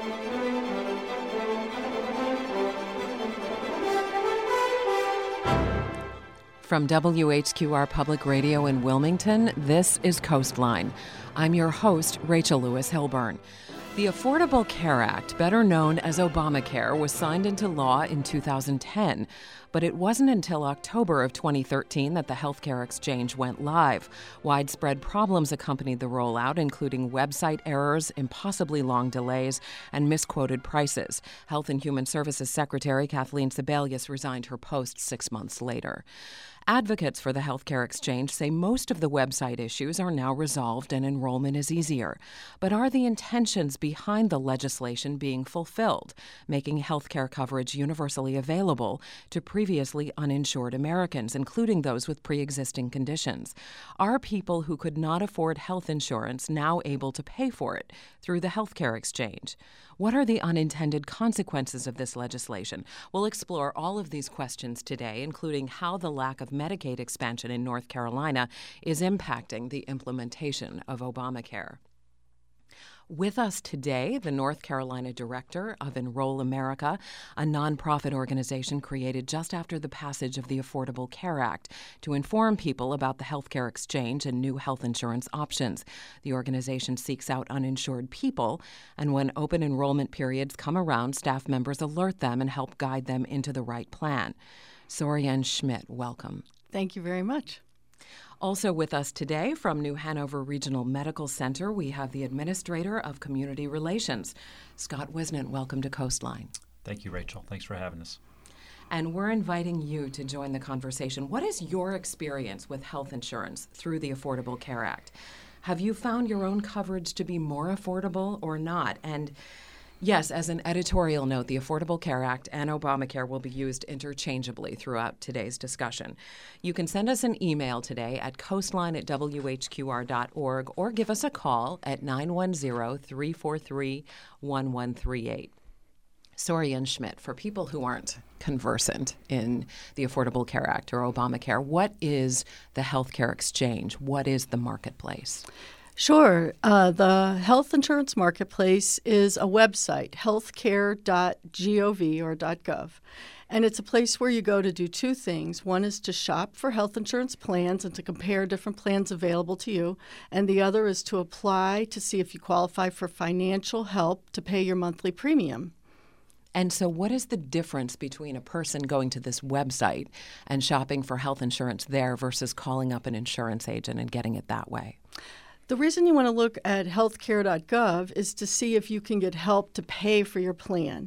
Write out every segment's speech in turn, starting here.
From WHQR Public Radio in Wilmington, this is Coastline. I'm your host, Rachel Lewis Hilburn. The Affordable Care Act, better known as Obamacare, was signed into law in 2010, but it wasn't until October of 2013 that the healthcare exchange went live. Widespread problems accompanied the rollout, including website errors, impossibly long delays, and misquoted prices. Health and Human Services Secretary Kathleen Sebelius resigned her post 6 months later. Advocates for the healthcare exchange say most of the website issues are now resolved and enrollment is easier. But are the intentions behind the legislation being fulfilled, making healthcare coverage universally available to previously uninsured Americans, including those with pre-existing conditions? Are people who could not afford health insurance now able to pay for it through the healthcare exchange? What are the unintended consequences of this legislation? We'll explore all of these questions today, including how the lack of Medicaid expansion in North Carolina is impacting the implementation of Obamacare. With us today, the North Carolina director of Enroll America, a nonprofit organization created just after the passage of the Affordable Care Act to inform people about the healthcare exchange and new health insurance options. The organization seeks out uninsured people, and when open enrollment periods come around, staff members alert them and help guide them into the right plan. Sorian Schmidt, welcome. Thank you very much. Also with us today from New Hanover Regional Medical Center, we have the Administrator of Community Relations, Scott Wisnant. Welcome to Coastline. Thank you, Rachel. Thanks for having us. And we're inviting you to join the conversation. What is your experience with health insurance through the Affordable Care Act? Have you found your own coverage to be more affordable or not? And yes, as an editorial note, the Affordable Care Act and Obamacare will be used interchangeably throughout today's discussion. You can send us an email today at coastline@whqr.org or give us a call at 910-343-1138. Sorian Schmidt, for people who aren't conversant in the Affordable Care Act or Obamacare, what is the healthcare exchange? What is the marketplace? Sure. The health insurance marketplace is a website, healthcare.gov or .gov. And it's a place where you go to do two things. One is to shop for health insurance plans and to compare different plans available to you. And the other is to apply to see if you qualify for financial help to pay your monthly premium. And so what is the difference between a person going to this website and shopping for health insurance there versus calling up an insurance agent and getting it that way? The reason you want to look at healthcare.gov is to see if you can get help to pay for your plan.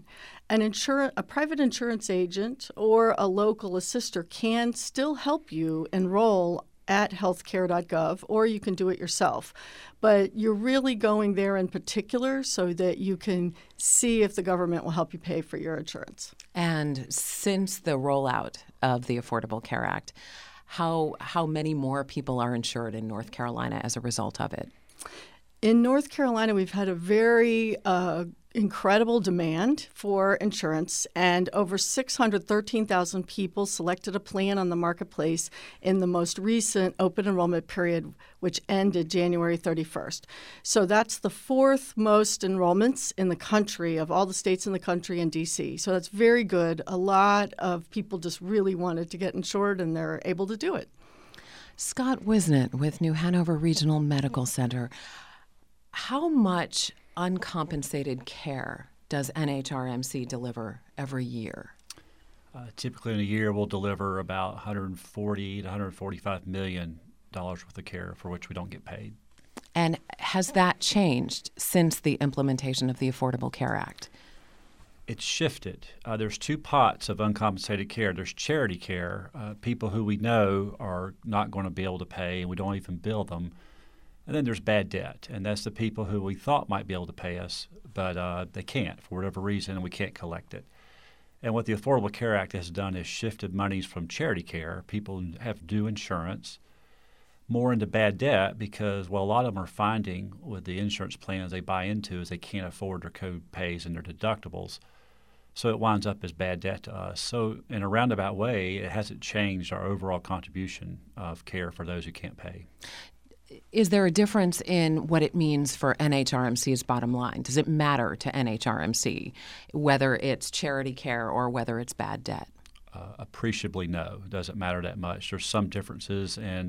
A private insurance agent or a local assister can still help you enroll at healthcare.gov, or you can do it yourself. But you're really going there in particular so that you can see if the government will help you pay for your insurance. And since the rollout of the Affordable Care Act, how many more people are insured in North Carolina as a result of it? In North Carolina, we've had a very incredible demand for insurance, and over 613,000 people selected a plan on the marketplace in the most recent open enrollment period, which ended January 31st. So that's the fourth most enrollments in the country of all the states in the country in D.C. So that's very good. A lot of people just really wanted to get insured, and they're able to do it. Scott Wisnant with New Hanover Regional Medical Center. How much uncompensated care does NHRMC deliver every year? Typically in a year, we'll deliver about $140 to $145 million worth of care for which we don't get paid. And has that changed since the implementation of the Affordable Care Act? It's shifted. There's two pots of uncompensated care. There's charity care, people who we know are not going to be able to pay, and we don't even bill them. And then there's bad debt, and that's the people who we thought might be able to pay us, but they can't for whatever reason, and we can't collect it. And what the Affordable Care Act has done is shifted monies from charity care, people who have due insurance, more into bad debt because, well, a lot of them are finding with the insurance plans they buy into is they can't afford their co-pays and their deductibles. So it winds up as bad debt to us. So in a roundabout way, it hasn't changed our overall contribution of care for those who can't pay. Is there a difference in what it means for NHRMC's bottom line? Does it matter to NHRMC whether it's charity care or whether it's bad debt? Appreciably, no. It doesn't matter that much. There's some differences in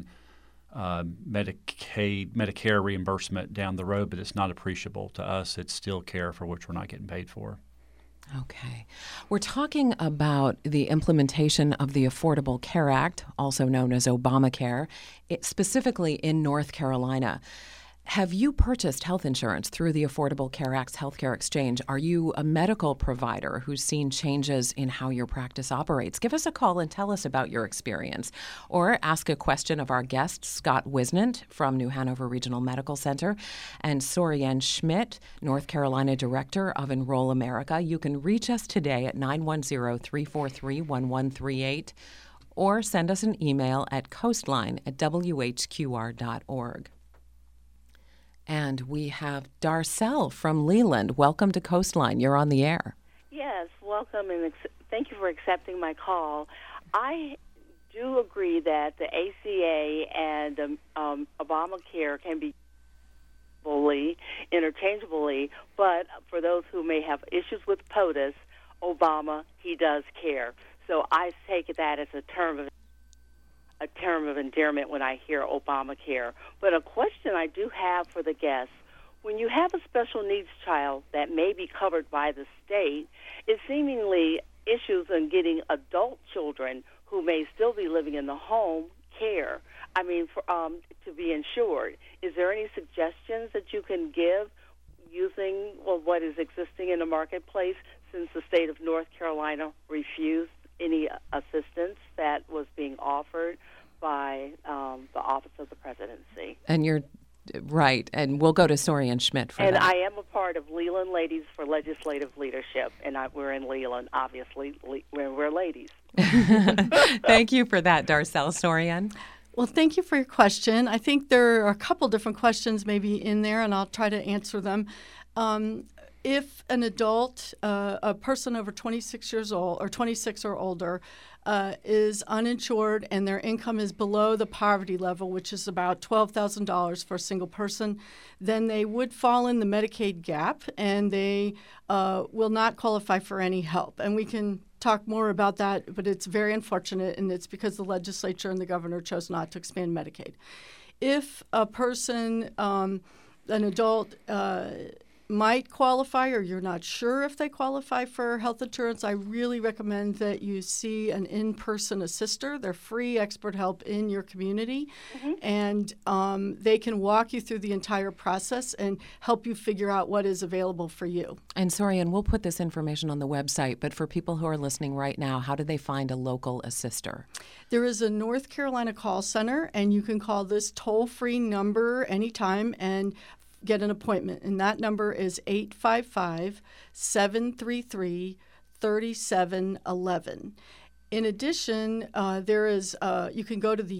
Medicare reimbursement down the road, but it's not appreciable to us. It's still care for which we're not getting paid for. Okay. We're talking about the implementation of the Affordable Care Act, also known as Obamacare, specifically in North Carolina. Have you purchased health insurance through the Affordable Care Act's healthcare exchange? Are you a medical provider who's seen changes in how your practice operates? Give us a call and tell us about your experience. Or ask a question of our guest, Scott Wisnant from New Hanover Regional Medical Center, and Sorianne Schmidt, North Carolina Director of Enroll America. You can reach us today at 910-343-1138 or send us an email at coastline@whqr.org. And we have Darcel from Leland. Welcome to Coastline. You're on the air. Yes, welcome, and thank you for accepting my call. I do agree that the ACA and Obamacare can be interchangeably, but for those who may have issues with POTUS, Obama, he does care. So I take that as a term of endearment when I hear Obamacare. But a question I do have for the guests, when you have a special needs child that may be covered by the state, it's seemingly issues in getting adult children who may still be living in the home care, to be insured. Is there any suggestions that you can give using what is existing in the marketplace, since the state of North Carolina refused any assistance that was being offered by the Office of the Presidency? And you're right. And we'll go to Sorianne Schmidt for that. And I am a part of Leland Ladies for Legislative Leadership, and we're in Leland, obviously, we're ladies. Thank you for that, Darcel. Sorianne? Well, thank you for your question. I think there are a couple different questions maybe in there, and I'll try to answer them. If an adult, a person over 26 years old or 26 or older, is uninsured and their income is below the poverty level, which is about $12,000 for a single person, then they would fall in the Medicaid gap and they will not qualify for any help. And we can talk more about that, but it's very unfortunate, and it's because the legislature and the governor chose not to expand Medicaid. If a person, an adult, might qualify, or you're not sure if they qualify for health insurance, I really recommend that you see an in-person assister. They're free expert help in your community, and they can walk you through the entire process and help you figure out what is available for you. And Sorianne, we'll put this information on the website, but for people who are listening right now, how do they find a local assister? There is a North Carolina call center, and you can call this toll-free number anytime and get an appointment, and that number is 855-733-3711. In addition, there is you can go to the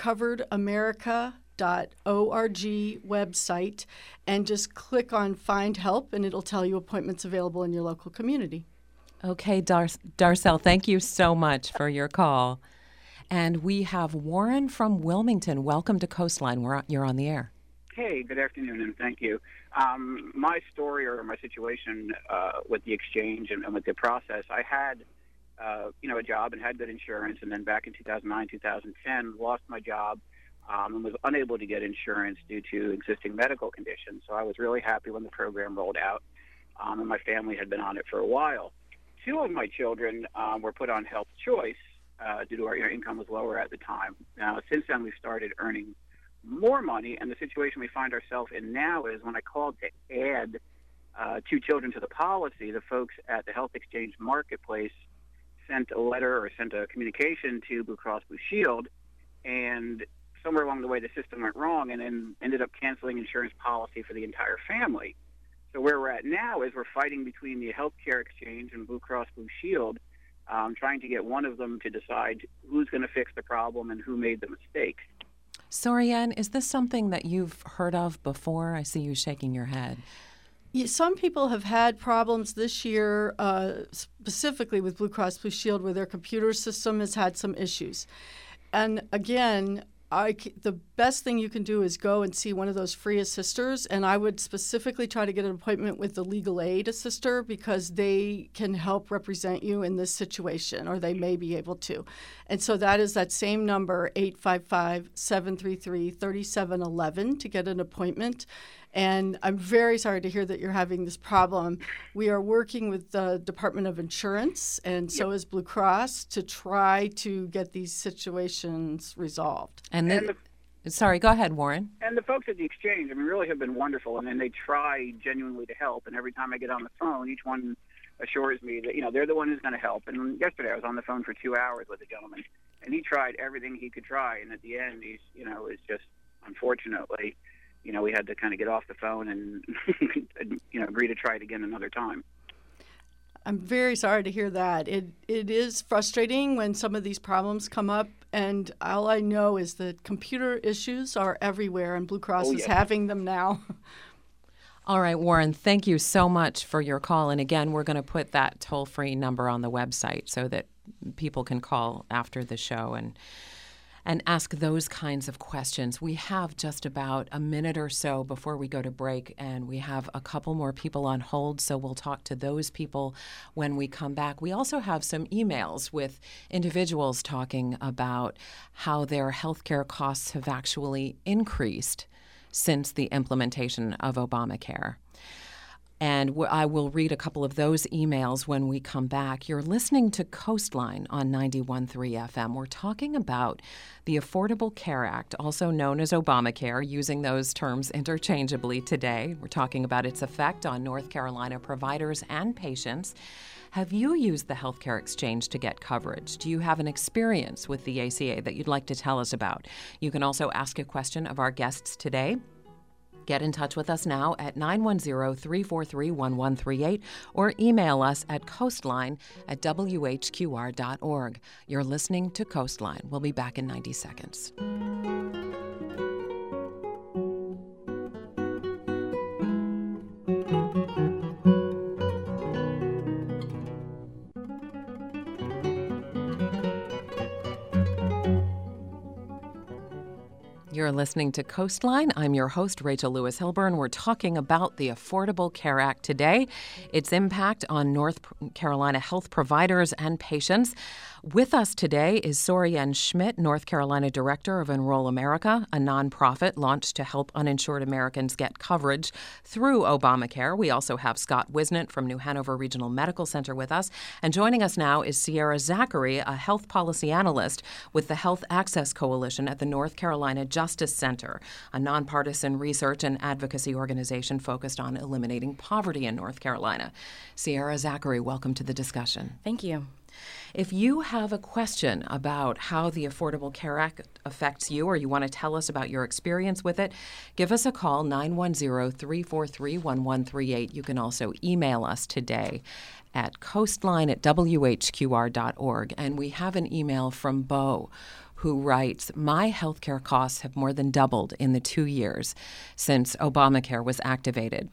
getcoveredamerica.org website and just click on Find Help, and it'll tell you appointments available in your local community. Okay, Darcel, thank you so much for your call. And we have Warren from Wilmington. Welcome to Coastline. You're on the air. Hey, good afternoon, and thank you. My story or my situation with the exchange and with the process, I had, a job and had good insurance, and then back in 2009, 2010, lost my job and was unable to get insurance due to existing medical conditions. So I was really happy when the program rolled out, and my family had been on it for a while. Two of my children were put on Health Choice due to our income was lower at the time. Now, since then, we've started earning more money, and the situation we find ourselves in now is when I called to add two children to the policy, the folks at the Health Exchange Marketplace sent a letter or sent a communication to Blue Cross Blue Shield, and somewhere along the way the system went wrong and then ended up canceling insurance policy for the entire family. So where we're at now is we're fighting between the Healthcare Exchange and Blue Cross Blue Shield, trying to get one of them to decide who's going to fix the problem and who made the mistake. Sorianne, is this something that you've heard of before? I see you shaking your head. Yeah, some people have had problems this year, specifically with Blue Cross Blue Shield, where their computer system has had some issues. And again, the best thing you can do is go and see one of those free assisters, and I would specifically try to get an appointment with the legal aid assister because they can help represent you in this situation, or they may be able to. And so that is that same number, 855-733-3711, to get an appointment. And I'm very sorry to hear that you're having this problem. We are working with the Department of Insurance, and so is Blue Cross, to try to get these situations resolved. Sorry, go ahead, Warren. And the folks at the exchange, really have been wonderful. They try genuinely to help. And every time I get on the phone, each one assures me that, they're the one who's going to help. And yesterday I was on the phone for 2 hours with a gentleman, and he tried everything he could try. And at the end, he's, it's just, unfortunately, we had to kind of get off the phone and, agree to try it again another time. I'm very sorry to hear that. It is frustrating when some of these problems come up, and all I know is that computer issues are everywhere, and Blue Cross is having them now. All right, Warren, thank you so much for your call. And again, we're going to put that toll-free number on the website so that people can call after the show and ask those kinds of questions. We have just about a minute or so before we go to break, and we have a couple more people on hold, so we'll talk to those people when we come back. We also have some emails with individuals talking about how their healthcare costs have actually increased since the implementation of Obamacare. And I will read a couple of those emails when we come back. You're listening to Coastline on 91.3 FM. We're talking about the Affordable Care Act, also known as Obamacare, using those terms interchangeably today. We're talking about its effect on North Carolina providers and patients. Have you used the healthcare exchange to get coverage? Do you have an experience with the ACA that you'd like to tell us about? You can also ask a question of our guests today. Get in touch with us now at 910-343-1138 or email us at coastline@whqr.org. You're listening to Coastline. We'll be back in 90 seconds. You're listening to Coastline. I'm your host, Rachel Lewis Hilburn. We're talking about the Affordable Care Act today, its impact on North Carolina health providers and patients. With us today is Sorian Schmidt, North Carolina Director of Enroll America, a nonprofit launched to help uninsured Americans get coverage through Obamacare. We also have Scott Wisnant from New Hanover Regional Medical Center with us. And joining us now is Sierra Zachary, a health policy analyst with the Health Access Coalition at the North Carolina Justice Center, a nonpartisan research and advocacy organization focused on eliminating poverty in North Carolina. Sierra Zachary, welcome to the discussion. Thank you. If you have a question about how the Affordable Care Act affects you, or you want to tell us about your experience with it, give us a call, 910-343-1138. You can also email us today at coastline@whqr.org. And we have an email from Bo, who writes, my healthcare costs have more than doubled in the 2 years since Obamacare was activated.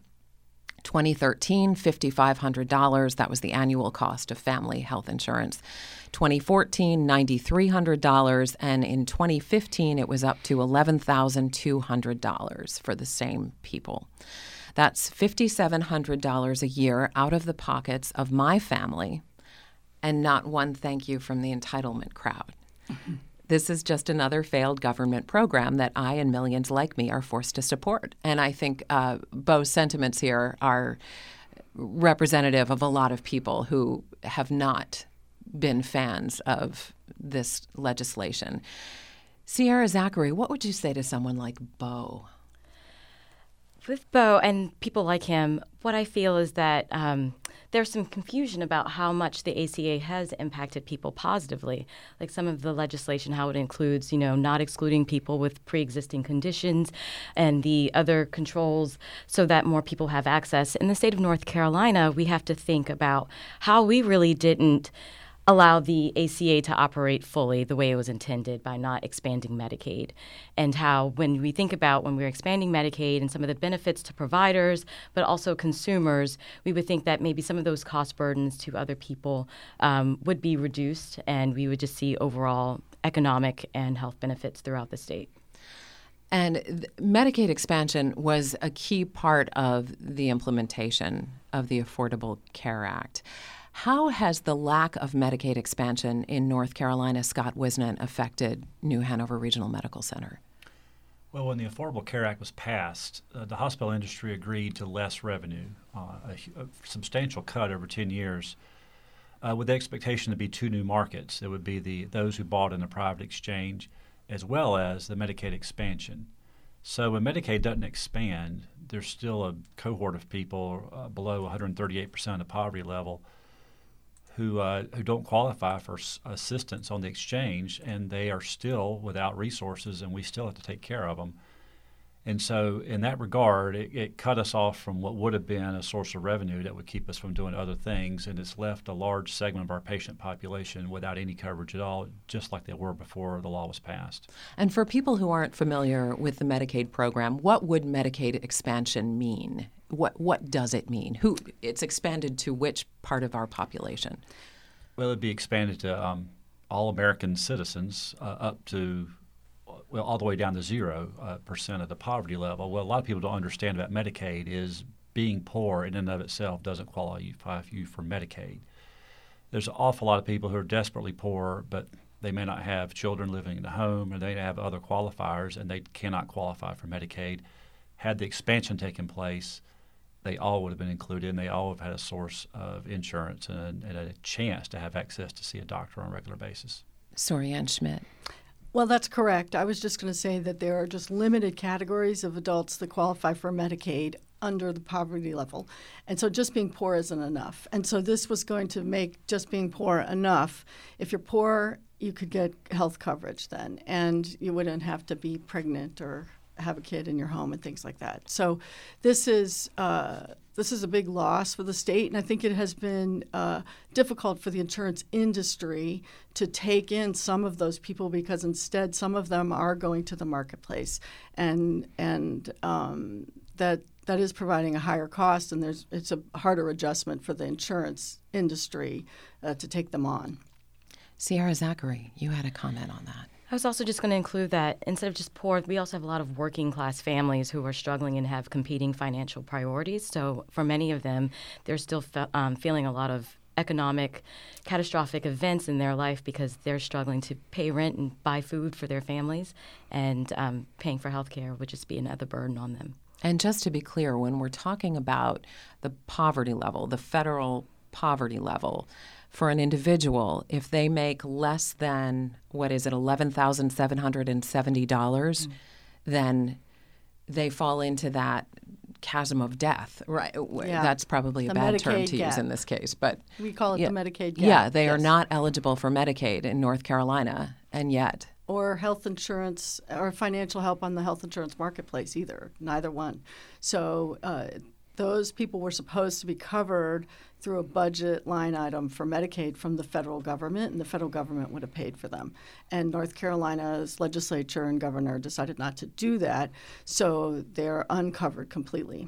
2013, $5,500. That was the annual cost of family health insurance. 2014, $9,300. And in 2015, it was up to $11,200 for the same people. That's $5,700 a year out of the pockets of my family, and not one thank you from the entitlement crowd. Mm-hmm. This is just another failed government program that I and millions like me are forced to support. And I think Bo's sentiments here are representative of a lot of people who have not been fans of this legislation. Sierra Zachary, what would you say to someone like Bo? With Bo and people like him, what I feel is that there's some confusion about how much the ACA has impacted people positively. Like some of the legislation, how it includes, not excluding people with pre-existing conditions and the other controls so that more people have access. In the state of North Carolina, we have to think about how we really didn't allow the ACA to operate fully the way it was intended by not expanding Medicaid, and how when we think about when we're expanding Medicaid and some of the benefits to providers, but also consumers, we would think that maybe some of those cost burdens to other people would be reduced, and we would just see overall economic and health benefits throughout the state. And Medicaid expansion was a key part of the implementation of the Affordable Care Act. How has the lack of Medicaid expansion in North Carolina, Scott Wisnant, affected New Hanover Regional Medical Center? Well, when the Affordable Care Act was passed, the hospital industry agreed to less revenue, a substantial cut over 10 years, with the expectation to be two new markets. There would be those who bought in the private exchange, as well as the Medicaid expansion. So when Medicaid doesn't expand, there's still a cohort of people below 138% of the poverty level who don't qualify for assistance on the exchange, and they are still without resources, and we still have to take care of them. And so in that regard, it cut us off from what would have been a source of revenue that would keep us from doing other things, and it's left a large segment of our patient population without any coverage at all, just like they were before the law was passed. And for people who aren't familiar with the Medicaid program, what would Medicaid expansion mean? What does it mean? It's expanded to which part of our population? Well, it'd be expanded to all American citizens up to all the way down to 0% of the poverty level. What a lot of people don't understand about Medicaid is being poor in and of itself doesn't qualify you for Medicaid. There's an awful lot of people who are desperately poor, but they may not have children living in the home, or they have other qualifiers, and they cannot qualify for Medicaid. Had the expansion taken place, they all would have been included, and they all have had a source of insurance and a chance to have access to see a doctor on a regular basis. Sorianne Schmidt. Well, that's correct. I was just going to say that there are just limited categories of adults that qualify for Medicaid under the poverty level. And so just being poor isn't enough. And so this was going to make just being poor enough. If you're poor, you could get health coverage then, and you wouldn't have to be pregnant or have a kid in your home and things like that. So this is a big loss for the state, and I think it has been difficult for the insurance industry to take in some of those people, because instead some of them are going to the marketplace, and that is providing a higher cost, and it's a harder adjustment for the insurance industry to take them on. Sierra Zachary, you had a comment on that. I was also just going to include that instead of just poor, we also have a lot of working class families who are struggling and have competing financial priorities. So for many of them, they're still feeling a lot of economic, catastrophic events in their life because they're struggling to pay rent and buy food for their families, and paying for health care would just be another burden on them. And just to be clear, when we're talking about the poverty level, the federal poverty level, for an individual, if they make less than, $11,770, then they fall into that chasm of death, right? Yeah. That's probably a bad term to use in this case, but we call it the Medicaid gap. Yeah, they are not eligible for Medicaid in North Carolina, and yet. Or health insurance or financial help on the health insurance marketplace either, neither one. So those people were supposed to be covered through a budget line item for Medicaid from the federal government, and the federal government would have paid for them. And North Carolina's legislature and governor decided not to do that, so they're uncovered completely.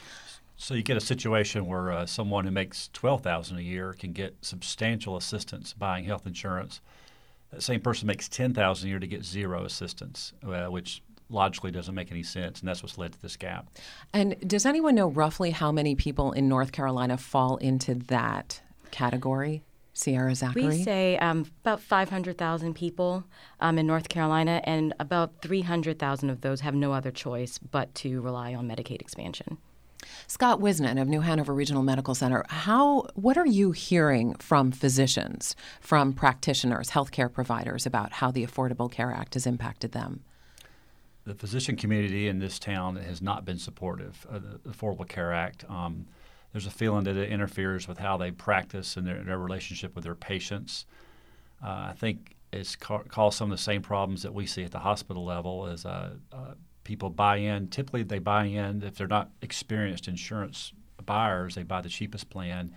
So you get a situation where someone who makes $12,000 a year can get substantial assistance buying health insurance. That same person makes $10,000 a year to get zero assistance, which logically doesn't make any sense, and that's what's led to this gap. And does anyone know roughly how many people in North Carolina fall into that category? Sierra Zachary? We say about 500,000 people in North Carolina, and about 300,000 of those have no other choice but to rely on Medicaid expansion. Scott Wisnant of New Hanover Regional Medical Center, what are you hearing from physicians, from practitioners, healthcare providers about how the Affordable Care Act has impacted them? The physician community in this town has not been supportive of the Affordable Care Act. There's a feeling that it interferes with how they practice and their relationship with their patients. I think it's caused some of the same problems that we see at the hospital level as people buy in. Typically, they buy in, if they're not experienced insurance buyers, they buy the cheapest plan,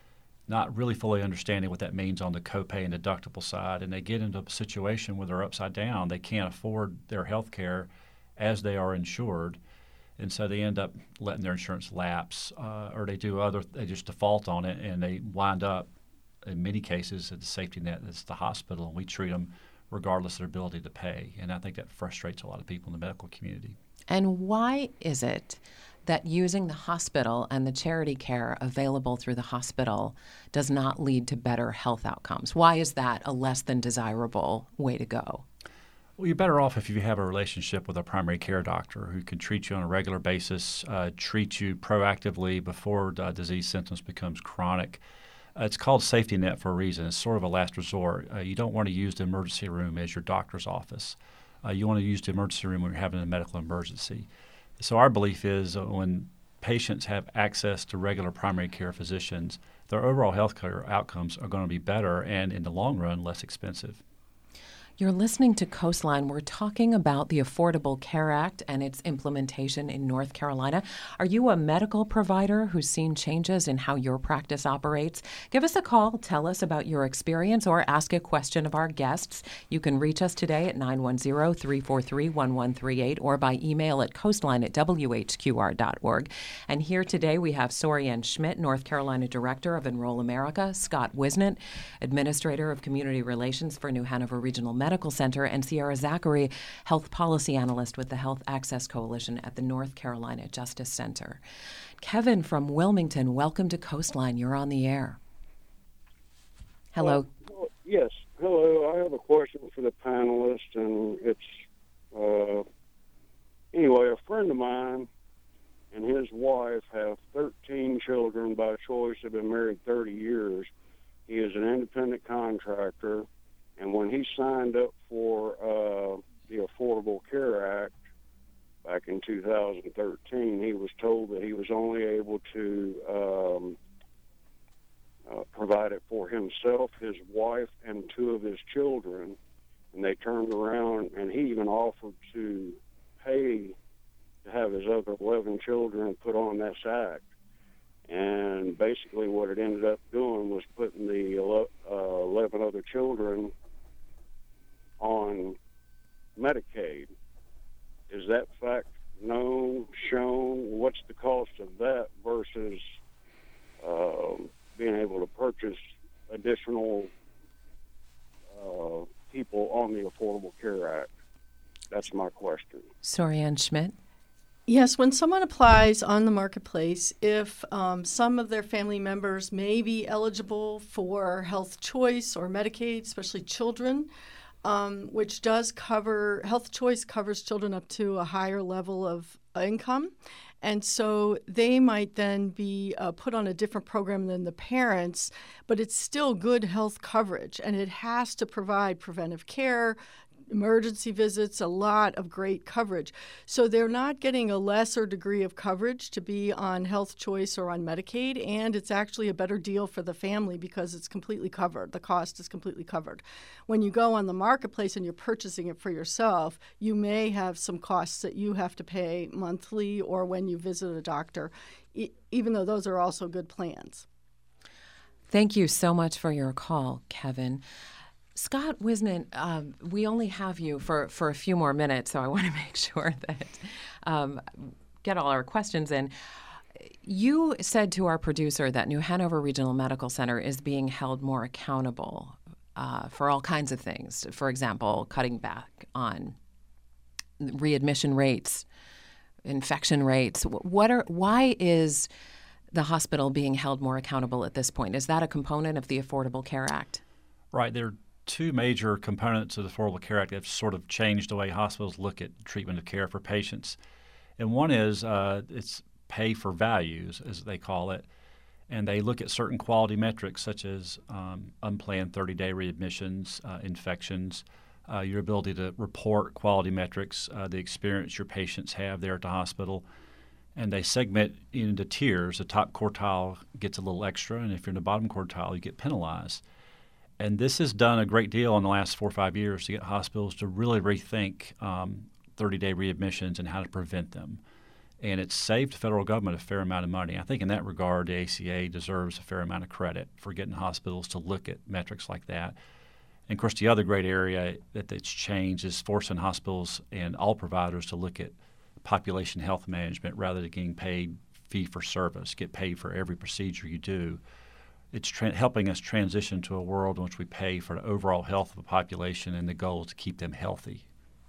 not really fully understanding what that means on the copay and deductible side, and they get into a situation where they're upside down. They can't afford their health care as they are insured, and so they end up letting their insurance lapse, or they just default on it, and they wind up, in many cases, at the safety net that's the hospital, and we treat them regardless of their ability to pay. And I think that frustrates a lot of people in the medical community. And why is it that using the hospital and the charity care available through the hospital does not lead to better health outcomes? Why is that a less than desirable way to go? Well, you're better off if you have a relationship with a primary care doctor who can treat you on a regular basis, treat you proactively before disease symptoms becomes chronic. It's called safety net for a reason. It's sort of a last resort. You don't want to use the emergency room as your doctor's office. You want to use the emergency room when you're having a medical emergency. So our belief is when patients have access to regular primary care physicians, their overall health care outcomes are going to be better and, in the long run, less expensive. You're listening to Coastline. We're talking about the Affordable Care Act and its implementation in North Carolina. Are you a medical provider who's seen changes in how your practice operates? Give us a call. Tell us about your experience or ask a question of our guests. You can reach us today at 910-343-1138 or by email at coastline@whqr.org. And here today we have Sorianne Schmidt, North Carolina Director of Enroll America, Scott Wisnant, Administrator of Community Relations for New Hanover Regional Medical Center, and Sierra Zachary, Health Policy Analyst with the Health Access Coalition at the North Carolina Justice Center. Kevin from Wilmington, welcome to Coastline. You're on the air. Hello. Yes. Hello. I have a question for the panelists, and it's anyway, a friend of mine and his wife have 13 children by choice. They've been married 30 years. He is an independent contractor. And when he signed up for the Affordable Care Act back in 2013, he was told that he was only able to provide it for himself, his wife, and 2 of his children. And they turned around, and he even offered to pay to have his other 11 children put on this act. And basically what it ended up doing was putting the 11 other children on Medicaid. Is that fact known, shown? What's the cost of that versus being able to purchase additional people on the Affordable Care Act? That's my question. Sorianne Schmidt. Yes, when someone applies on the marketplace, if some of their family members may be eligible for Health Choice or Medicaid, especially children, which does cover, Health Choice covers children up to a higher level of income. And so they might then be put on a different program than the parents, but it's still good health coverage, and it has to provide preventive care, emergency visits, a lot of great coverage. So they're not getting a lesser degree of coverage to be on Health Choice or on Medicaid, and it's actually a better deal for the family because it's completely covered. The cost is completely covered. When you go on the marketplace and you're purchasing it for yourself, you may have some costs that you have to pay monthly or when you visit a doctor, even though those are also good plans. Thank you so much for your call, Kevin. Scott Wisnant, we only have you for a few more minutes, so I want to make sure that get all our questions in. You said to our producer that New Hanover Regional Medical Center is being held more accountable for all kinds of things. For example, cutting back on readmission rates, infection rates. Why is the hospital being held more accountable at this point? Is that a component of the Affordable Care Act? Right. There are 2 major components of the Affordable Care Act that have sort of changed the way hospitals look at treatment of care for patients. And one is it's pay for values, as they call it. And they look at certain quality metrics such as unplanned 30-day readmissions, infections, your ability to report quality metrics, the experience your patients have there at the hospital. And they segment into tiers. The top quartile gets a little extra, and if you're in the bottom quartile, you get penalized. And this has done a great deal in the last 4 or 5 years to get hospitals to really rethink 30-day readmissions and how to prevent them. And it's saved the federal government a fair amount of money. I think in that regard, the ACA deserves a fair amount of credit for getting hospitals to look at metrics like that. And, of course, the other great area that's changed is forcing hospitals and all providers to look at population health management rather than getting paid fee for service, get paid for every procedure you do. it's helping us transition to a world in which we pay for the overall health of the population, and the goal is to keep them healthy.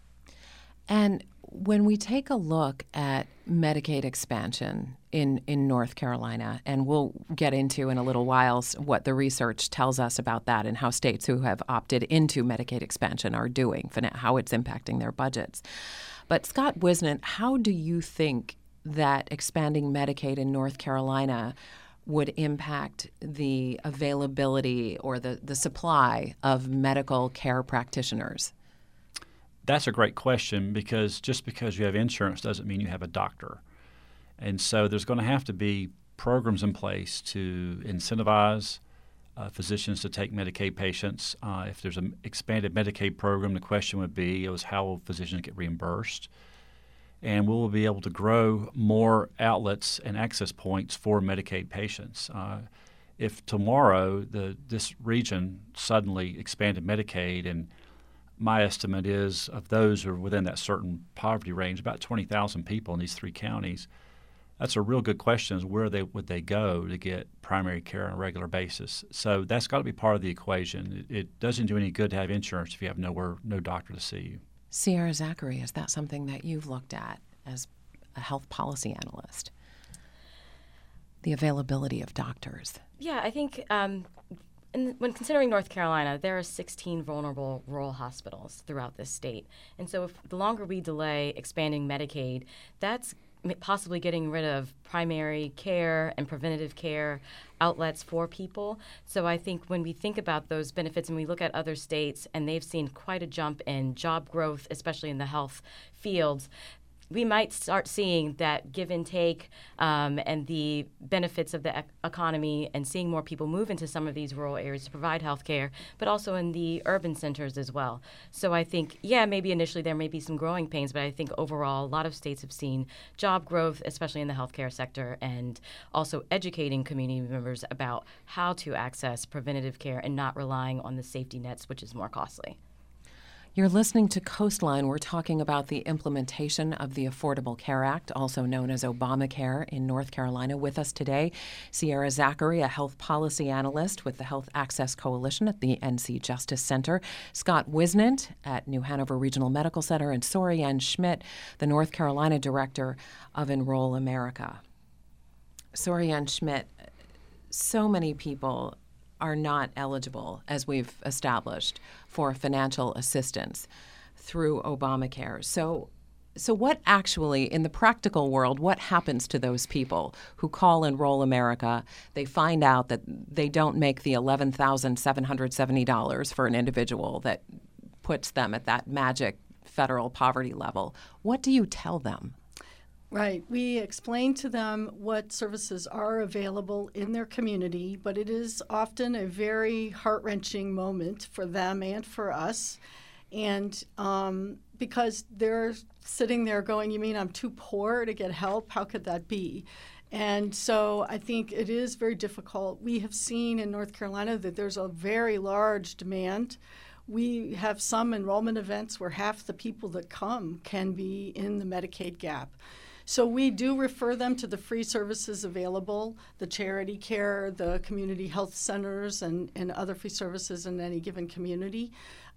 And when we take a look at Medicaid expansion in North Carolina, and we'll get into in a little while what the research tells us about that and how states who have opted into Medicaid expansion are doing, how it's impacting their budgets. But Scott Wisnant, how do you think that expanding Medicaid in North Carolina would impact the availability or the supply of medical care practitioners? That's a great question, because just because you have insurance doesn't mean you have a doctor. And so there's going to have to be programs in place to incentivize physicians to take Medicaid patients. If there's an expanded Medicaid program, the question would be how will physicians get reimbursed? And will we be able to grow more outlets and access points for Medicaid patients? If tomorrow this region suddenly expanded Medicaid, and my estimate is of those who are within that certain poverty range, about 20,000 people in these 3 counties, that's a real good question, is where would they go to get primary care on a regular basis? So that's got to be part of the equation. It doesn't do any good to have insurance if you have no doctor to see you. Sierra Zachary, is that something that you've looked at as a health policy analyst? The availability of doctors. Yeah, I think when considering North Carolina, there are 16 vulnerable rural hospitals throughout this state. And so if the longer we delay expanding Medicaid, that's possibly getting rid of primary care and preventative care outlets for people. So I think when we think about those benefits and we look at other states, and they've seen quite a jump in job growth, especially in the health fields, we might start seeing that give and take and the benefits of the economy, and seeing more people move into some of these rural areas to provide health care, but also in the urban centers as well. So I think, maybe initially there may be some growing pains, but I think overall a lot of states have seen job growth, especially in the healthcare sector, and also educating community members about how to access preventative care and not relying on the safety nets, which is more costly. You're listening to Coastline. We're talking about the implementation of the Affordable Care Act, also known as Obamacare, in North Carolina. With us today, Sierra Zachary, a health policy analyst with the Health Access Coalition at the NC Justice Center, Scott Wisnant at New Hanover Regional Medical Center, and Sorianne Schmidt, the North Carolina director of Enroll America. Sorianne Schmidt, so many people are not eligible, as we've established, for financial assistance through Obamacare. So what actually, in the practical world, what happens to those people who call Enroll America? They find out that they don't make the $11,770 for an individual that puts them at that magic federal poverty level. What do you tell them? Right. We explain to them what services are available in their community, but it is often a very heart-wrenching moment for them and for us. And because they're sitting there going, you mean I'm too poor to get help? How could that be? And so I think it is very difficult. We have seen in North Carolina that there's a very large demand. We have some enrollment events where half the people that come can be in the Medicaid gap. So we do refer them to the free services available, the charity care, the community health centers, and other free services in any given community.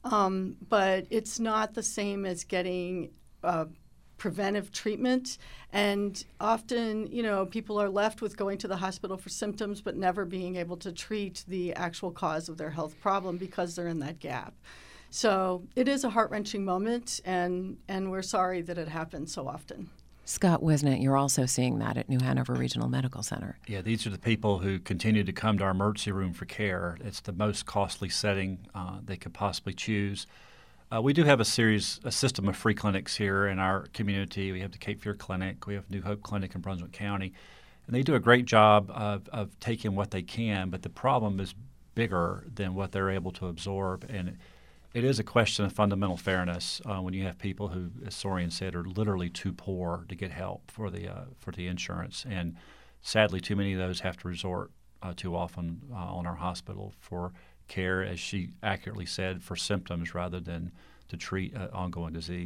But it's not the same as getting preventive treatment. And often, people are left with going to the hospital for symptoms but never being able to treat the actual cause of their health problem because they're in that gap. So it is a heart-wrenching moment, and we're sorry that it happens so often. Scott Wisnant, you're also seeing that at New Hanover Regional Medical Center. Yeah, these are the people who continue to come to our emergency room for care. It's the most costly setting they could possibly choose. We do have a system of free clinics here in our community. We have the Cape Fear Clinic. We have New Hope Clinic in Brunswick County. And they do a great job of taking what they can, but the problem is bigger than what they're able to absorb. And it is a question of fundamental fairness when you have people who, as Sorianne said, are literally too poor to get help for the insurance. And sadly, too many of those have to resort too often on our hospital for care, as she accurately said, for symptoms rather than to treat ongoing disease.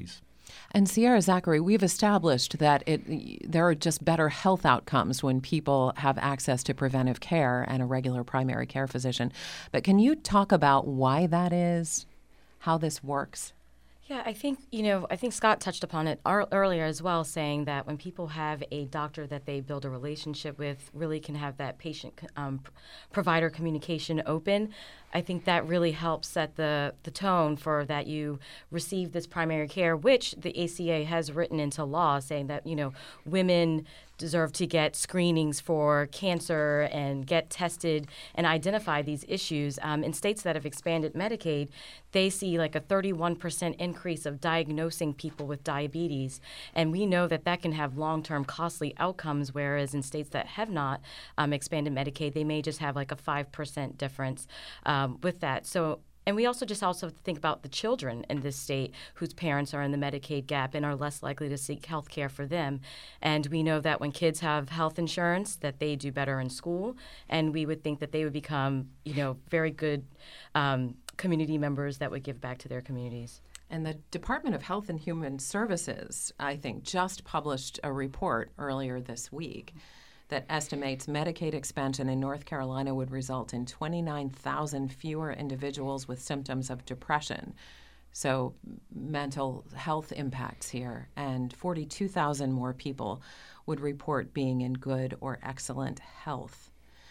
And Sierra Zachary, we've established that there are just better health outcomes when people have access to preventive care and a regular primary care physician. But can you talk about why that is, how this works? Yeah, I think Scott touched upon it earlier as well, saying that when people have a doctor that they build a relationship with, really can have that patient-provider communication open. I think that really helps set the tone for that you receive this primary care, which the ACA has written into law, saying that, women deserve to get screenings for cancer and get tested and identify these issues. In states that have expanded Medicaid, they see like a 31% increase of diagnosing people with diabetes. And we know that can have long-term costly outcomes, whereas in states that have not expanded Medicaid, they may just have like a 5% difference with that. And we also think about the children in this state whose parents are in the Medicaid gap and are less likely to seek health care for them. And we know that when kids have health insurance, that they do better in school. And we would think that they would become, very good community members that would give back to their communities. And the Department of Health and Human Services, I think, just published a report earlier this week that estimates Medicaid expansion in North Carolina would result in 29,000 fewer individuals with symptoms of depression. So mental health impacts here. And 42,000 more people would report being in good or excellent health.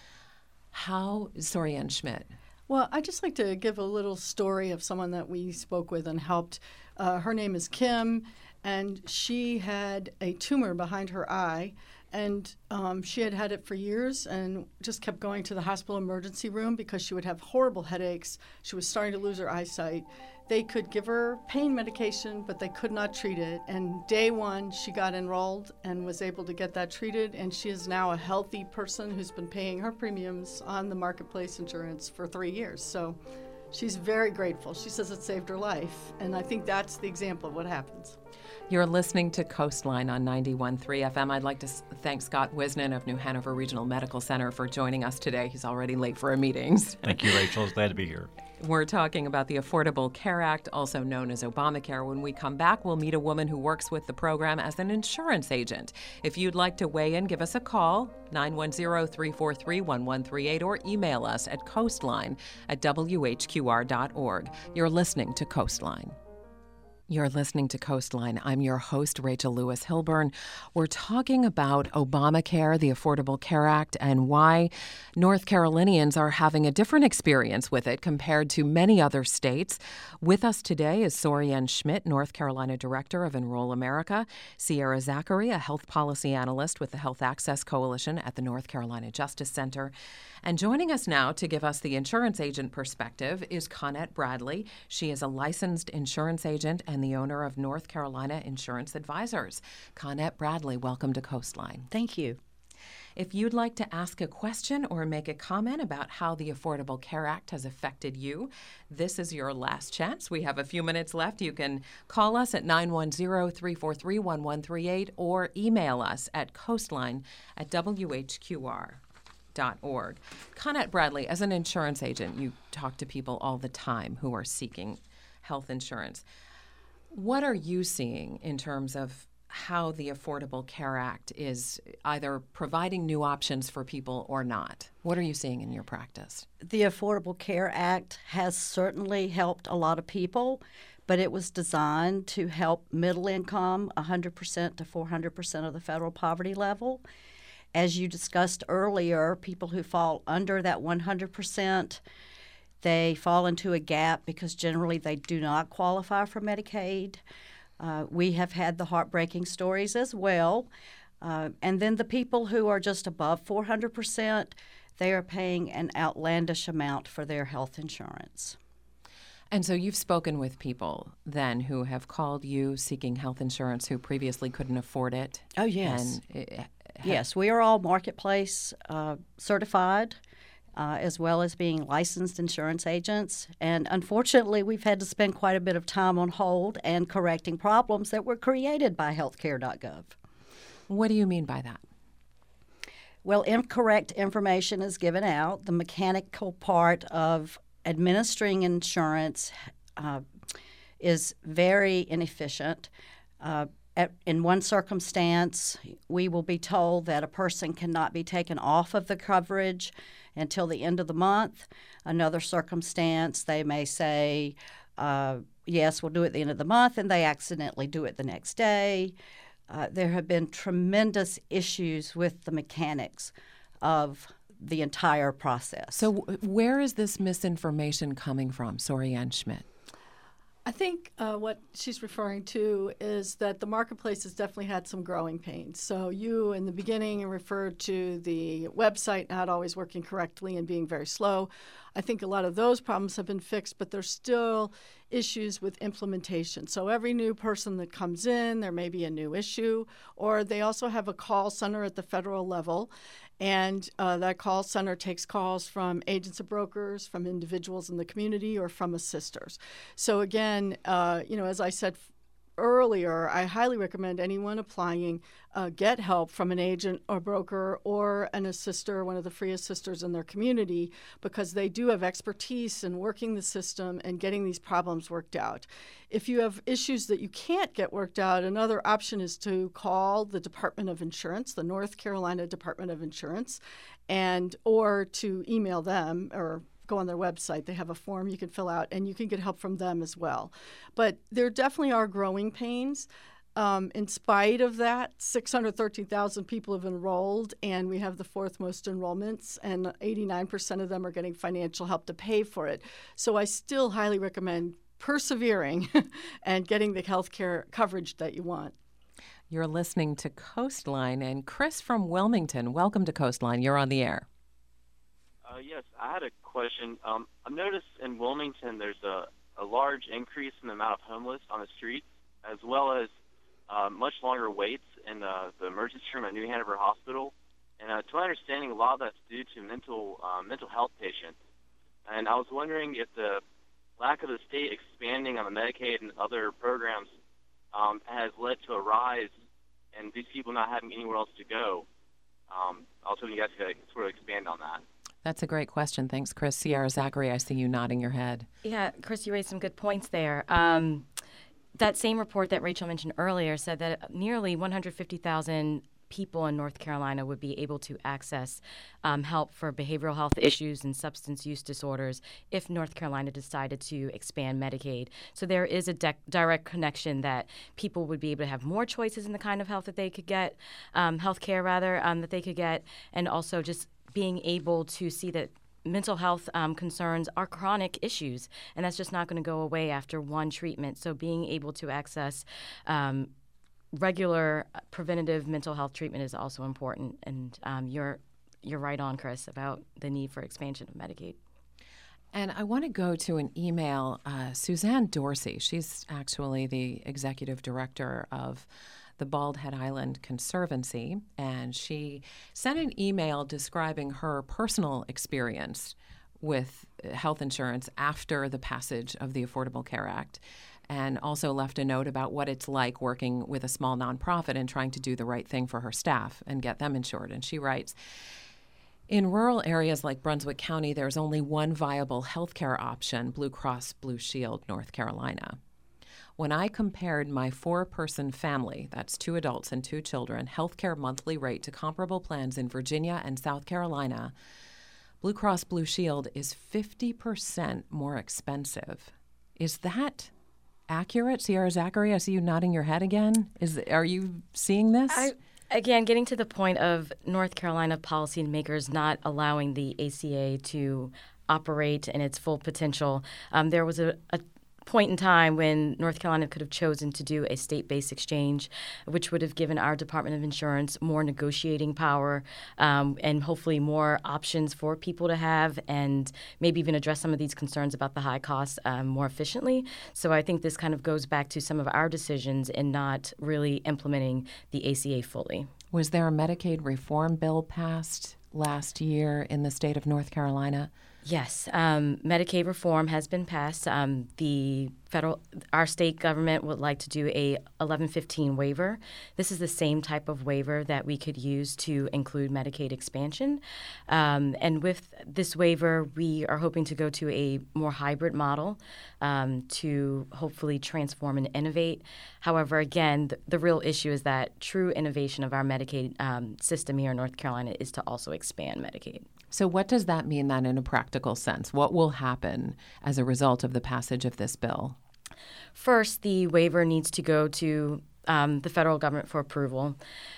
Sorianne Schmidt. Well, I'd just like to give a little story of someone that we spoke with and helped. Her name is Kim, and she had a tumor behind her eye. And she had had it for years and just kept going to the hospital emergency room because she would have horrible headaches. She was starting to lose her eyesight. They could give her pain medication, but they could not treat it. And day one, she got enrolled and was able to get that treated. And she is now a healthy person who's been paying her premiums on the Marketplace insurance for 3 years. So she's very grateful. She says it saved her life. And I think that's the example of what happens. You're listening to Coastline on 91.3 FM. I'd like to thank Scott Wisnan of New Hanover Regional Medical Center for joining us today. He's already late for a meeting. Thank you, Rachel. Glad to be here. We're talking about the Affordable Care Act, also known as Obamacare. When we come back, we'll meet a woman who works with the program as an insurance agent. If you'd like to weigh in, give us a call, 910-343-1138, or email us at coastline@whqr.org. You're listening to Coastline. You're listening to Coastline. I'm your host, Rachel Lewis Hilburn. We're talking about Obamacare, the Affordable Care Act, and why North Carolinians are having a different experience with it compared to many other states. With us today is Sorianne Schmidt, North Carolina Director of Enroll America, Sierra Zachary, a health policy analyst with the Health Access Coalition at the North Carolina Justice Center. And joining us now to give us the insurance agent perspective is Conette Bradley. She is a licensed insurance agent and the owner of North Carolina Insurance Advisors. Conette Bradley, welcome to Coastline. Thank you. If you'd like to ask a question or make a comment about how the Affordable Care Act has affected you, this is your last chance. We have a few minutes left. You can call us at 910-343-1138 or email us at coastline@whqr.org. Conette Bradley, as an insurance agent, you talk to people all the time who are seeking health insurance. What are you seeing in terms of how the Affordable Care Act is either providing new options for people or not? What are you seeing in your practice? The Affordable Care Act has certainly helped a lot of people, but it was designed to help middle income 100% to 400% of the federal poverty level. As you discussed earlier, people who fall under that 100%, they fall into a gap because generally they do not qualify for Medicaid. We have had the heartbreaking stories as well. And then the people who are just above 400%, they are paying an outlandish amount for their health insurance. And so you've spoken with people then who have called you seeking health insurance who previously couldn't afford it? Oh, yes. Yes, we are all Marketplace certified, as well as being licensed insurance agents. And unfortunately, we've had to spend quite a bit of time on hold and correcting problems that were created by healthcare.gov. What do you mean by that? Well, incorrect information is given out. The mechanical part of administering insurance is very inefficient. In one circumstance, we will be told that a person cannot be taken off of the coverage until the end of the month. Another circumstance, they may say, yes, we'll do it at the end of the month, and they accidentally do it the next day. There have been tremendous issues with the mechanics of the entire process. So where is this misinformation coming from, Sorianne Schmidt? I think what she's referring to is that the marketplace has definitely had some growing pains. So you, in the beginning, referred to the website not always working correctly and being very slow. I think a lot of those problems have been fixed, but there's still issues with implementation. So every new person that comes in, there may be a new issue, or they also have a call center at the federal level. And that call center takes calls from agents and brokers, from individuals in the community, or from assisters. So again, as I said earlier, I highly recommend anyone applying get help from an agent or broker or an assister, one of the free assisters in their community, because they do have expertise in working the system and getting these problems worked out. If you have issues that you can't get worked out, another option is to call the Department of Insurance, the North Carolina Department of Insurance, or to email them or go on their website. They have a form you can fill out, and you can get help from them as well. But there definitely are growing pains. In spite of that, 613,000 people have enrolled, and we have the fourth most enrollments, and 89% of them are getting financial help to pay for it. So I still highly recommend persevering and getting the health care coverage that you want. You're listening to Coastline, and Chris from Wilmington. Welcome to Coastline. You're on the air. Yes, I had a question. I've noticed in Wilmington there's a large increase in the amount of homeless on the streets, as well as much longer waits in the emergency room at New Hanover Hospital. And to my understanding, a lot of that's due to mental health patients. And I was wondering if the lack of the state expanding on the Medicaid and other programs has led to a rise in these people not having anywhere else to go. I was hoping you guys could sort of expand on that. That's a great question. Thanks, Chris. Sierra Zachary, I see you nodding your head. Yeah, Chris, you raised some good points there. That same report that Rachel mentioned earlier said that nearly 150,000 people in North Carolina would be able to access help for behavioral health issues and substance use disorders if North Carolina decided to expand Medicaid. So there is a direct connection that people would be able to have more choices in the kind of health that they could get, health care rather, that they could get, and also just being able to see that mental health concerns are chronic issues, and that's just not going to go away after one treatment. So being able to access regular preventative mental health treatment is also important. And you're right on, Chris, about the need for expansion of Medicaid. And I want to go to an email. Suzanne Dorsey, she's actually the executive director of the Bald Head Island Conservancy, and she sent an email describing her personal experience with health insurance after the passage of the Affordable Care Act, and also left a note about what it's like working with a small nonprofit and trying to do the right thing for her staff and get them insured. And she writes, in rural areas like Brunswick County, there's only one viable health care option, Blue Cross Blue Shield, North Carolina. When I compared my 4-person family, that's 2 adults and 2 children, healthcare monthly rate to comparable plans in Virginia and South Carolina, Blue Cross Blue Shield is 50% more expensive. Is that accurate, Sierra Zachary? I see you nodding your head again. Are you seeing this? Again, getting to the point of North Carolina policymakers not allowing the ACA to operate in its full potential, there was a point in time when North Carolina could have chosen to do a state-based exchange, which would have given our Department of Insurance more negotiating power and hopefully more options for people to have, and maybe even address some of these concerns about the high costs more efficiently. So I think this kind of goes back to some of our decisions in not really implementing the ACA fully. Was there a Medicaid reform bill passed last year in the state of North Carolina? Yes, Medicaid reform has been passed. The our state government would like to do a 1115 waiver. This is the same type of waiver that we could use to include Medicaid expansion. And with this waiver, we are hoping to go to a more hybrid model to hopefully transform and innovate. However, again, the real issue is that true innovation of our Medicaid system here in North Carolina is to also expand Medicaid. So what does that mean then in a practical sense? What will happen as a result of the passage of this bill? First, the waiver needs to go to the federal government for approval.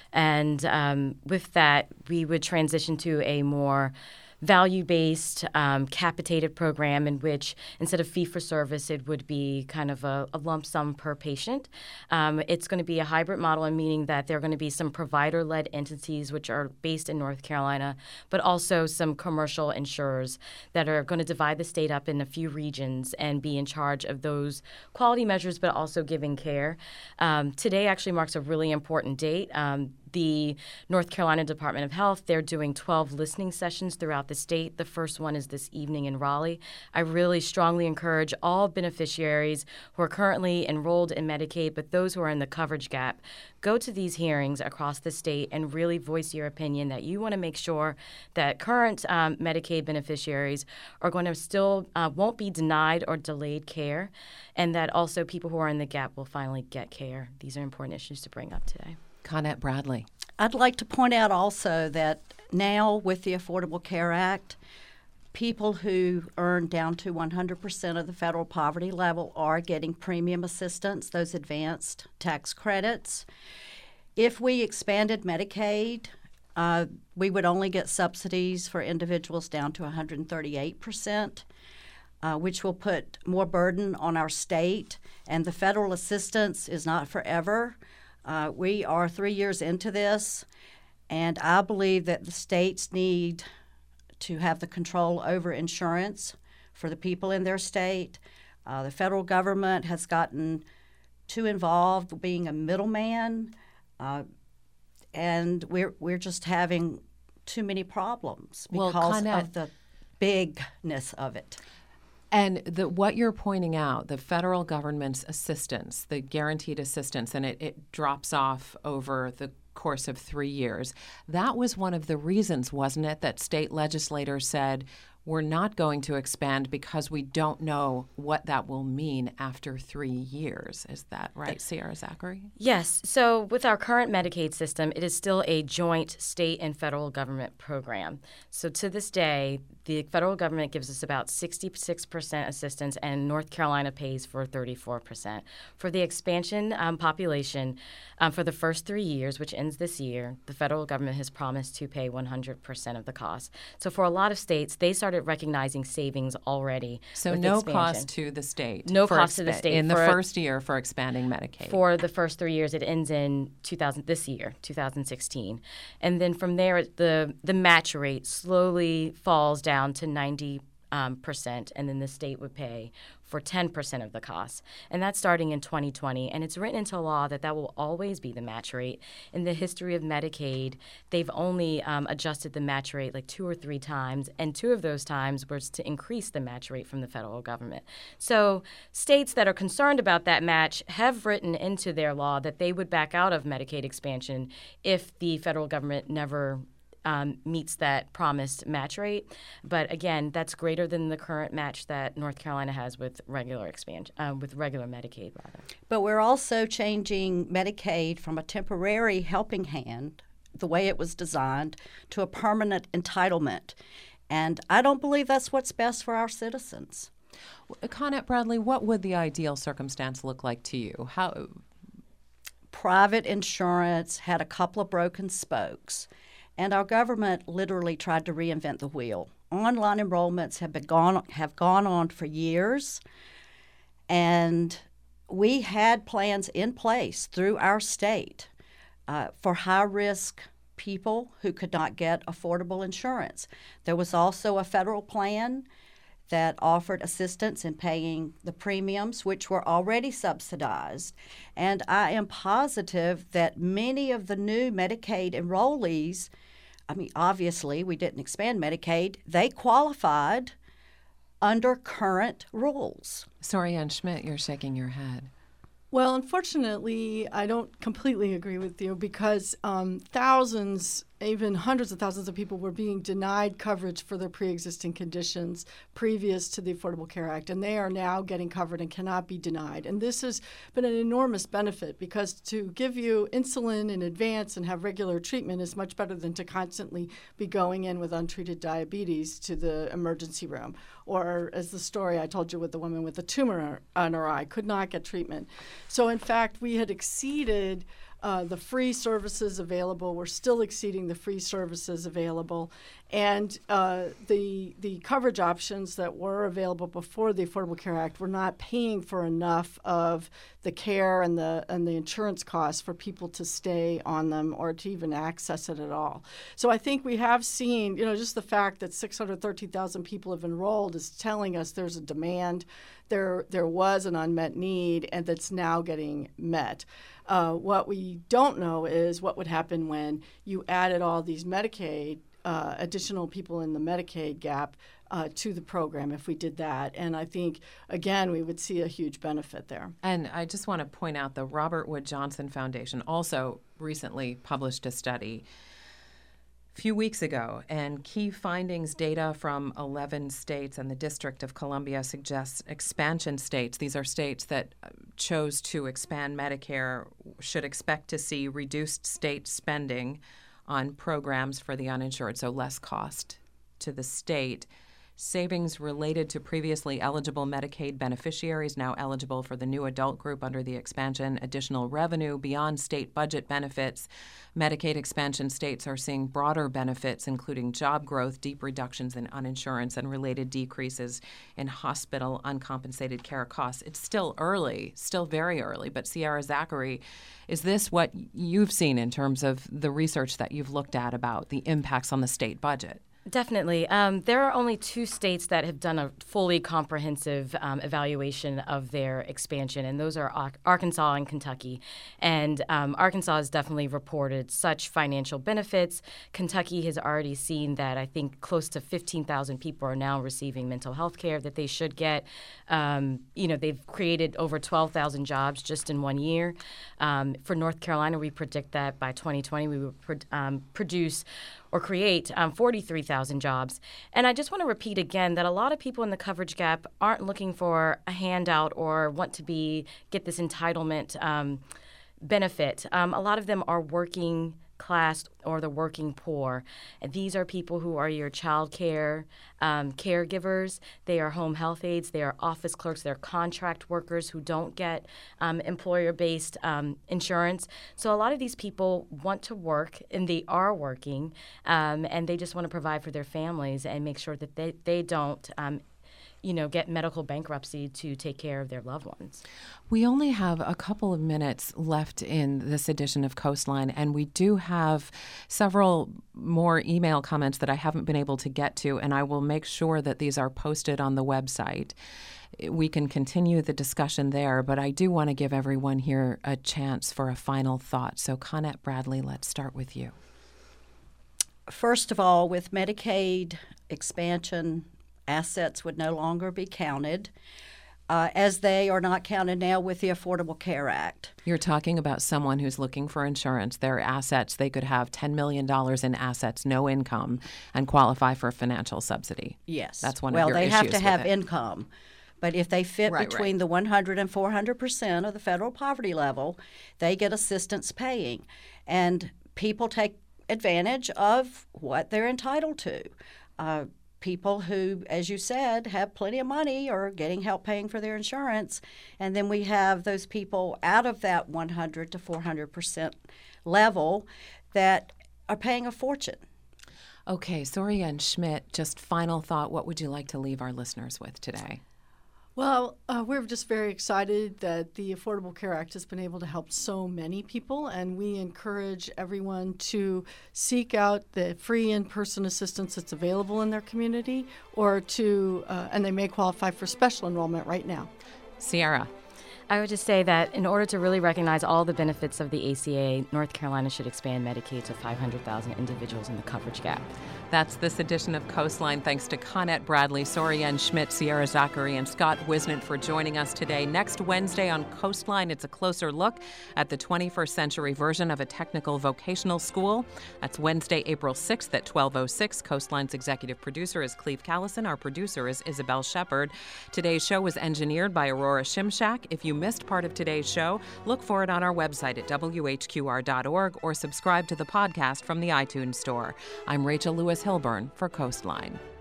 And with that, we would transition to a more value-based, capitated program in which instead of fee-for-service, it would be kind of a lump sum per patient. It's going to be a hybrid model, meaning that there are going to be some provider-led entities which are based in North Carolina, but also some commercial insurers that are going to divide the state up in a few regions and be in charge of those quality measures, but also giving care. Today actually marks a really important date. The North Carolina Department of Health, they're doing 12 listening sessions throughout the state. The first one is this evening in Raleigh. I really strongly encourage all beneficiaries who are currently enrolled in Medicaid, but those who are in the coverage gap, go to these hearings across the state and really voice your opinion that you want to make sure that current Medicaid beneficiaries are going to still won't be denied or delayed care, and that also people who are in the gap will finally get care. These are important issues to bring up today. Conette Bradley. I'd like to point out also that now with the Affordable Care Act, people who earn down to 100% of the federal poverty level are getting premium assistance, those advanced tax credits. If we expanded Medicaid, we would only get subsidies for individuals down to 138%, which will put more burden on our state, and the federal assistance is not forever. We are 3 years into this, and I believe that the states need to have the control over insurance for the people in their state. The federal government has gotten too involved being a middleman, and we're just having too many problems because of the bigness of it. And what you're pointing out, the federal government's assistance, the guaranteed assistance, and it drops off over the course of 3 years, that was one of the reasons, wasn't it, that state legislators said, we're not going to expand because we don't know what that will mean after 3 years. Is that right, Sierra Zachary? Yes. So with our current Medicaid system, it is still a joint state and federal government program. So to this day, the federal government gives us about 66% assistance, and North Carolina pays for 34%. For the expansion population, for the first 3 years, which ends this year, the federal government has promised to pay 100% of the cost. So for a lot of states, they started recognizing savings already. So no cost to the state. No cost to the state in the first year for expanding Medicaid. For the first 3 years, it ends in 2016, and then from there, the match rate slowly falls down to 90%, and then the state would pay for 10% of the cost. And that's starting in 2020. And it's written into law that will always be the match rate. In the history of Medicaid, they've only adjusted the match rate like 2 or 3 times, and 2 of those times was to increase the match rate from the federal government. So states that are concerned about that match have written into their law that they would back out of Medicaid expansion if the federal government never meets that promised match rate. But again, that's greater than the current match that North Carolina has with regular Medicaid, rather. But we're also changing Medicaid from a temporary helping hand, the way it was designed, to a permanent entitlement. And I don't believe that's what's best for our citizens. Conette Bradley, what would the ideal circumstance look like to you? Private insurance had a couple of broken spokes, and our government literally tried to reinvent the wheel. Online enrollments have gone on for years, and we had plans in place through our state for high-risk people who could not get affordable insurance. There was also a federal plan that offered assistance in paying the premiums, which were already subsidized. And I am positive that many of the new Medicaid enrollees, I mean, obviously, we didn't expand Medicaid. They qualified under current rules. Sorianne Schmidt, you're shaking your head. Well, unfortunately, I don't completely agree with you because thousands, even hundreds of thousands of people were being denied coverage for their pre-existing conditions previous to the Affordable Care Act, and they are now getting covered and cannot be denied. And this has been an enormous benefit because to give you insulin in advance and have regular treatment is much better than to constantly be going in with untreated diabetes to the emergency room. Or as the story I told you with the woman with the tumor on her eye, could not get treatment. So in fact, we had exceeded the free services available. We're still exceeding the free services available. And the coverage options that were available before the Affordable Care Act were not paying for enough of the care and the insurance costs for people to stay on them or to even access it at all. So I think we have seen, just the fact that 613,000 people have enrolled is telling us there's a demand. There was an unmet need, and that's now getting met. What we don't know is what would happen when you added all these Medicaid, additional people in the Medicaid gap to the program if we did that. And I think, again, we would see a huge benefit there. And I just want to point out the Robert Wood Johnson Foundation also recently published a study a few weeks ago, and key findings data from 11 states and the District of Columbia suggests expansion states, these are states that chose to expand Medicare, should expect to see reduced state spending on programs for the uninsured, so less cost to the state. Savings related to previously eligible Medicaid beneficiaries now eligible for the new adult group under the expansion. Additional revenue beyond state budget benefits. Medicaid expansion states are seeing broader benefits, including job growth, deep reductions in uninsurance, and related decreases in hospital uncompensated care costs. It's still early, still very early, but Sierra Zachary, is this what you've seen in terms of the research that you've looked at about the impacts on the state budget? Definitely. There are only 2 states that have done a fully comprehensive evaluation of their expansion, and those are Arkansas and Kentucky. And Arkansas has definitely reported such financial benefits. Kentucky has already seen that I think close to 15,000 people are now receiving mental health care that they should get. They've created over 12,000 jobs just in 1 year. For North Carolina, we predict that by 2020 we will produce or create 43,000 jobs. And I just want to repeat again that a lot of people in the coverage gap aren't looking for a handout or want to get this entitlement benefit. A lot of them are working class or the working poor. And these are people who are your child care caregivers. They are home health aides. They are office clerks. They're contract workers who don't get employer-based insurance. So a lot of these people want to work, and they are working, and they just want to provide for their families and make sure that they don't get medical bankruptcy to take care of their loved ones. We only have a couple of minutes left in this edition of Coastline, and we do have several more email comments that I haven't been able to get to, and I will make sure that these are posted on the website. We can continue the discussion there, but I do want to give everyone here a chance for a final thought. So, Conette Bradley, let's start with you. First of all, with Medicaid expansion, assets would no longer be counted, as they are not counted now with the Affordable Care Act. You're talking about someone who's looking for insurance. Their assets, they could have $10 million in assets, no income, and qualify for a financial subsidy. Yes. That's one of your issues. Well, they have to have income. But if they fit between the 100 and 400% of the federal poverty level, they get assistance paying. And people take advantage of what they're entitled to. People who, as you said, have plenty of money are getting help paying for their insurance. And then we have those people out of that 100 to 400% level that are paying a fortune. Okay, Sorianne Schmidt, just final thought. What would you like to leave our listeners with today? Well, we're just very excited that the Affordable Care Act has been able to help so many people, and we encourage everyone to seek out the free in-person assistance that's available in their community, or and they may qualify for special enrollment right now. Sierra. I would just say that in order to really recognize all the benefits of the ACA, North Carolina should expand Medicaid to 500,000 individuals in the coverage gap. That's this edition of Coastline. Thanks to Conette Bradley, Sorianne Schmidt, Sierra Zachary, and Scott Wisnant for joining us today. Next Wednesday on Coastline, it's a closer look at the 21st century version of a technical vocational school. That's Wednesday, April 6th at 12:06. Coastline's executive producer is Cleve Callison. Our producer is Isabel Shepard. Today's show was engineered by Aurora Shimshak. If you missed part of today's show, look for it on our website at whqr.org or subscribe to the podcast from the iTunes Store. I'm Rachel Lewis Hilburn for Coastline.